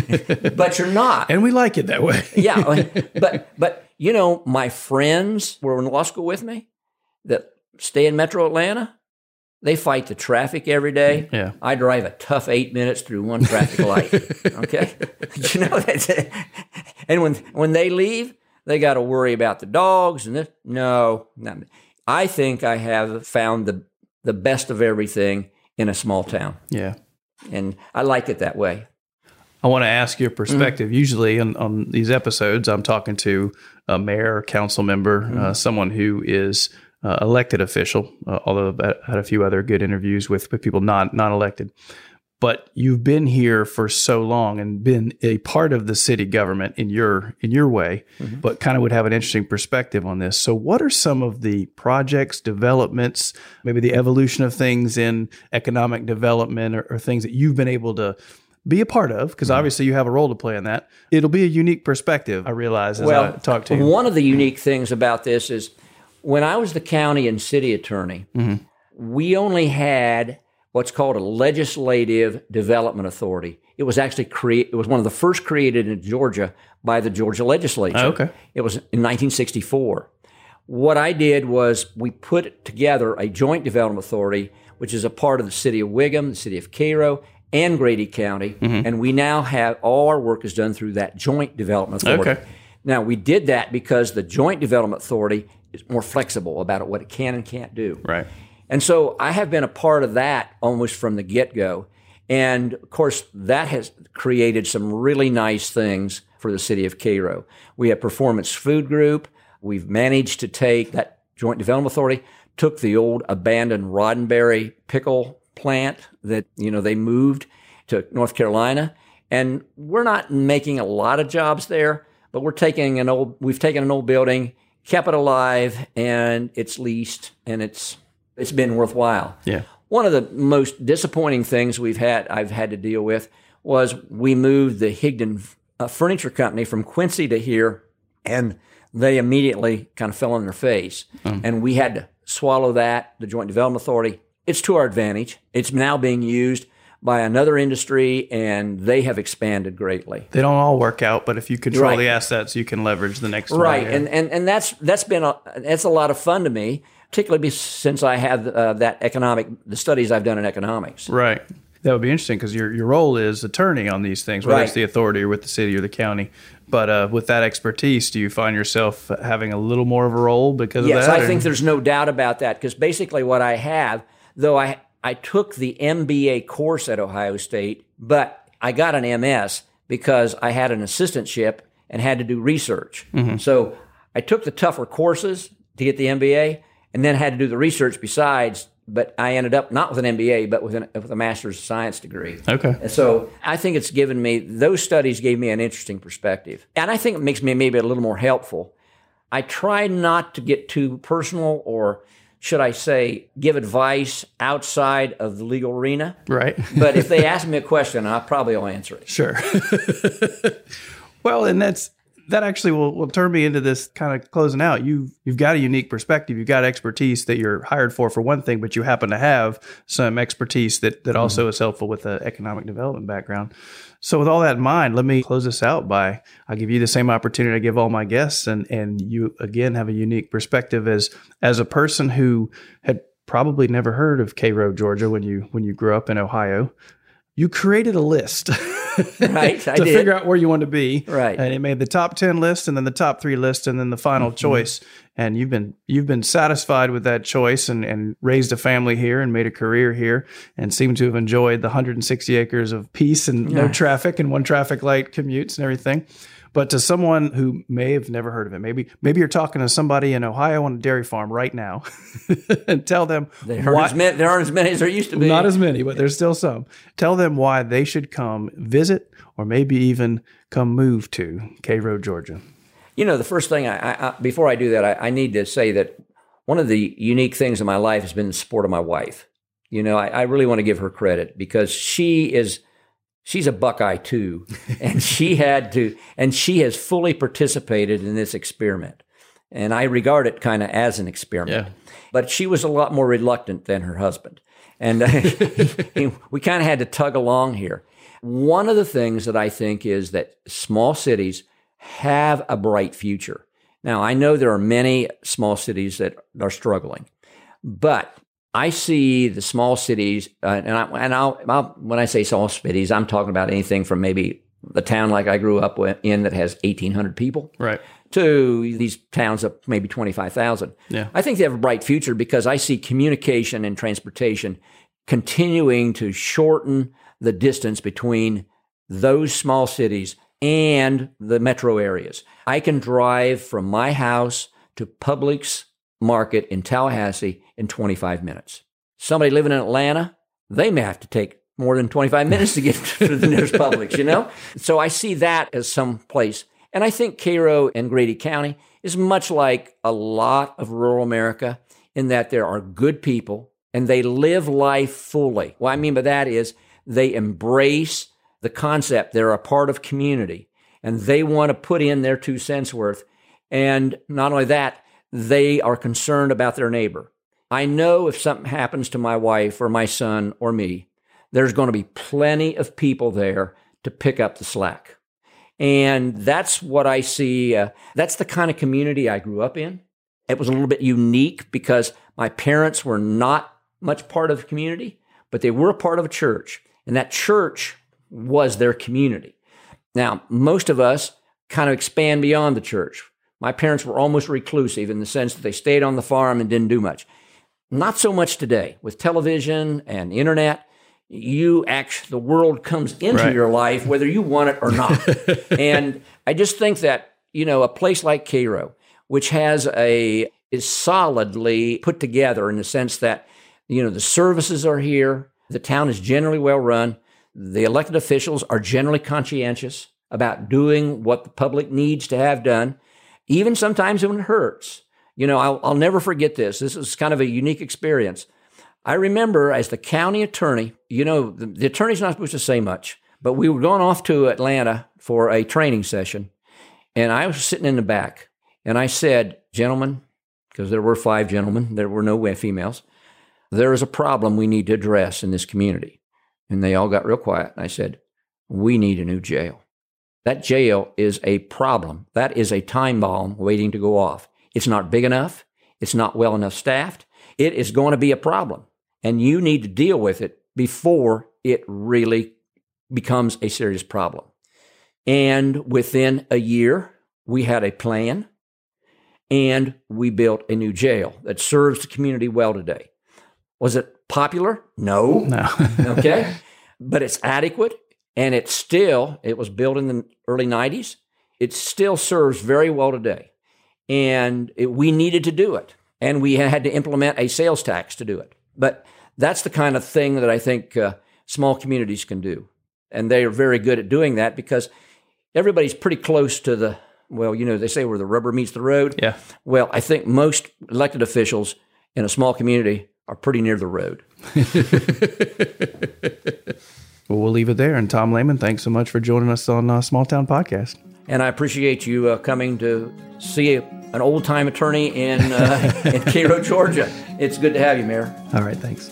But you're not. And we like it that way. Yeah. But, but, you know, my friends who were in law school with me that stay in Metro Atlanta, they fight the traffic every day. Yeah. I drive a tough eight minutes through one traffic light. Okay? You know, that's it. And when, when they leave, they got to worry about the dogs and this. No, not. I think I have found the the best of everything in a small town. Yeah. And I like it that way. I want to ask your perspective. Mm-hmm. Usually on, on these episodes, I'm talking to a mayor, council member, mm-hmm. uh, someone who is uh, elected official, uh, although I've had a few other good interviews with, with people not, not elected. But you've been here for so long and been a part of the city government in your in your way, mm-hmm. but kind of would have an interesting perspective on this. So what are some of the projects, developments, maybe the evolution of things in economic development or, or things that you've been able to be a part of? Because mm-hmm. obviously you have a role to play in that. It'll be a unique perspective, I realize, as well, I talk to you. One of the unique things about this is when I was the county and city attorney, mm-hmm. we only had what's called a legislative development authority. It was actually created, it was one of the first created in Georgia by the Georgia legislature. Oh, okay. It was in nineteen sixty-four. What I did was we put together a joint development authority, which is a part of the city of Wiggum, the city of Cairo, and Grady County. Mm-hmm. And we now have, all our work is done through that joint development authority. Okay. Now, we did that because the joint development authority is more flexible about what it can and can't do. Right. And so I have been a part of that almost from the get-go. And, of course, that has created some really nice things for the city of Cairo. We have Performance Food Group. We've managed to take that Joint Development Authority, took the old abandoned Roddenberry pickle plant that, you know, they moved to North Carolina. And we're not making a lot of jobs there, but we're taking an old, we've taken an old building, kept it alive, and it's leased, and it's it's been worthwhile. Yeah. One of the most disappointing things we've had, I've had to deal with, was we moved the Higdon uh, Furniture Company from Quincy to here, and they immediately kind of fell on their face. Um. And we had to swallow that, the Joint Development Authority, it's to our advantage. It's now being used by another industry, and they have expanded greatly. They don't all work out, but if you control Right. the assets, you can leverage the next Right, one. and, and and that's that's been a that's a lot of fun to me, particularly be- since I have uh, that economic the studies I've done in economics. Right. That would be interesting because your your role is attorney on these things, whether Right. it's the authority or with the city or the county. But uh, with that expertise, do you find yourself having a little more of a role because Yes, of that? I or- think there's no doubt about that, because basically what I have, though I I took the M B A course at Ohio State, but I got an M S because I had an assistantship and had to do research. Mm-hmm. So I took the tougher courses to get the M B A, and then had to do the research besides. But I ended up not with an M B A, but with, an, with a master's of science degree. Okay. And so I think it's given me, those studies gave me an interesting perspective. And I think it makes me maybe a little more helpful. I try not to get too personal, or should I say, give advice outside of the legal arena. Right. But if they ask me a question, I probably will answer it. Sure. Well, and that's that actually will, will turn me into this kind of closing out. You've you've got a unique perspective. You've got expertise that you're hired for for one thing, but you happen to have some expertise that that also is helpful with the economic development background. So with all that in mind, let me close this out by I'll give you the same opportunity I give all my guests, and and you again have a unique perspective as as a person who had probably never heard of Cairo, Georgia when you when you grew up in Ohio. You created a list. Right, I to did. figure out where you want to be. Right. And it made the top ten list, and then the top three list, and then the final Mm-hmm. choice. And you've been you've been satisfied with that choice, and, and raised a family here and made a career here, and seem to have enjoyed the one hundred sixty acres of peace and no traffic and one traffic light commutes and everything. But to someone who may have never heard of it, maybe maybe you're talking to somebody in Ohio on a dairy farm right now, and tell them There aren't, why- as many, there aren't as many as there used to be. not as many, but there's still some. Tell them why they should come visit, or maybe even come move to Cairo, Georgia. You know, the first thing, I, I, I before I do that, I, I need to say that one of the unique things in my life has been the support of my wife. You know, I, I really want to give her credit, because she is, she's a Buckeye too, and she had to, and she has fully participated in this experiment. And I regard it kind of as an experiment. Yeah. But she was a lot more reluctant than her husband. And uh, we kind of had to tug along here. One of the things that I think is that small cities have a bright future. Now, I know there are many small cities that are struggling, but I see the small cities, uh, and, I, and I'll, I'll, when I say small cities, I'm talking about anything from maybe the town like I grew up in that has eighteen hundred people, Right. to these towns of maybe twenty-five thousand. Yeah. I think they have a bright future, because I see communication and transportation continuing to shorten the distance between those small cities and the metro areas. I can drive from my house to Publix Market in Tallahassee in twenty-five minutes. Somebody living in Atlanta, they may have to take more than twenty-five minutes to get to the nearest Publix, you know? So I see that as some place. And I think Cairo and Grady County is much like a lot of rural America, in that there are good people and they live life fully. What I mean by that is they embrace the concept. They're a part of community, and they want to put in their two cents worth. And not only that, they are concerned about their neighbor. I know if something happens to my wife or my son or me, there's going to be plenty of people there to pick up the slack. And that's what I see. Uh, that's the kind of community I grew up in. It was a little bit unique because my parents were not much part of the community, but they were a part of a church. And that church was their community. Now, most of us kind of expand beyond the church. My parents were almost reclusive in the sense that they stayed on the farm and didn't do much. Not so much today. With television and internet, you actually, the world comes into Right. your life whether you want it or not. And I just think that, you know, a place like Cairo, which has a, is solidly put together in the sense that, you know, the services are here, the town is generally well run, the elected officials are generally conscientious about doing what the public needs to have done, even sometimes when it hurts. You know, I'll, I'll never forget this. This is kind of a unique experience. I remember as the county attorney, you know, the, the attorney's not supposed to say much, but we were going off to Atlanta for a training session, and I was sitting in the back, and I said, gentlemen, because there were five gentlemen, there were no females, there is a problem we need to address in this community. And they all got real quiet. And I said, we need a new jail. That jail is a problem. That is a time bomb waiting to go off. It's not big enough. It's not well enough staffed. It is going to be a problem. And you need to deal with it before it really becomes a serious problem. And within a year, we had a plan, and we built a new jail that serves the community well today. Was it popular? No. No. Okay. But it's adequate, and it's still, it was built in the early nineties. It still serves very well today. And it, we needed to do it. And we had to implement a sales tax to do it. But that's the kind of thing that I think uh, small communities can do. And they are very good at doing that because everybody's pretty close to the, well, you know, they say where the rubber meets the road. Yeah. Well, I think most elected officials in a small community are pretty near the road. Well, we'll leave it there. And Tom Lehman, thanks so much for joining us on uh, Small Town Podcast. And I appreciate you uh, coming to see an old-time attorney in uh, in Cairo, Georgia. It's good to have you, Mayor. All right, thanks.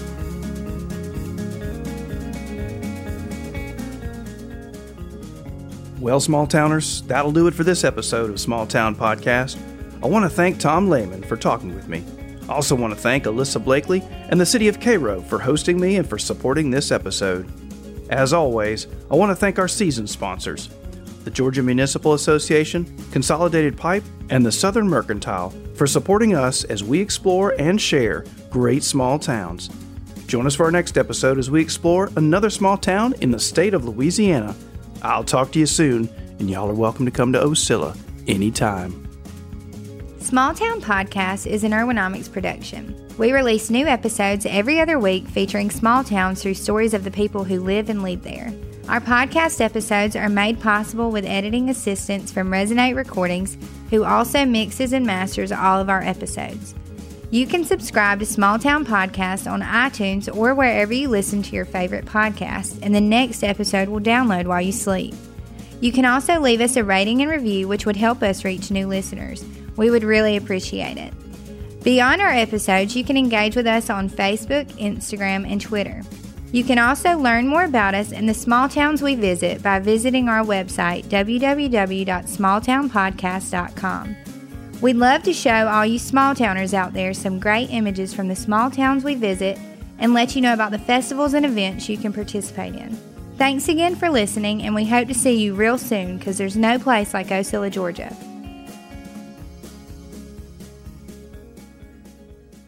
Well, small towners, that'll do it for this episode of Small Town Podcast. I want to thank Tom Lehman for talking with me. I also want to thank Alyssa Blakely and the City of Cairo for hosting me and for supporting this episode. As always, I want to thank our season sponsors, the Georgia Municipal Association, Consolidated Pipe, and the Southern Mercantile for supporting us as we explore and share great small towns. Join us for our next episode as we explore another small town in the state of Louisiana. I'll talk to you soon, and y'all are welcome to come to Ocilla anytime. Small Town Podcast is an Ergonomics production. We release new episodes every other week featuring small towns through stories of the people who live and lead there. Our podcast episodes are made possible with editing assistance from Resonate Recordings, who also mixes and masters all of our episodes. You can subscribe to Small Town Podcast on iTunes or wherever you listen to your favorite podcasts, and the next episode will download while you sleep. You can also leave us a rating and review, which would help us reach new listeners. We would really appreciate it. Beyond our episodes, you can engage with us on Facebook, Instagram, and Twitter. You can also learn more about us and the small towns we visit by visiting our website, w w w dot small town podcast dot com. We'd love to show all you small towners out there some great images from the small towns we visit and let you know about the festivals and events you can participate in. Thanks again for listening, and we hope to see you real soon because there's no place like Ocilla, Georgia.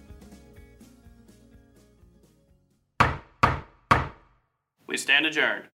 We stand adjourned.